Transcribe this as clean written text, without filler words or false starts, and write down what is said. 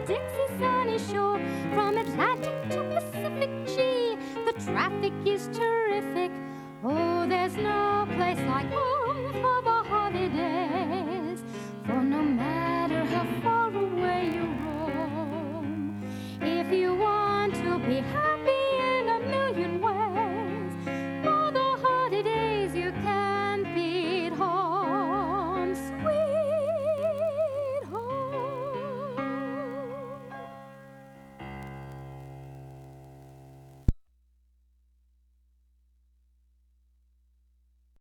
Dixie sunny shore. From Atlantic to Pacific, gee, the traffic is terrific. Oh, there's no place like home for the holidays. For no matter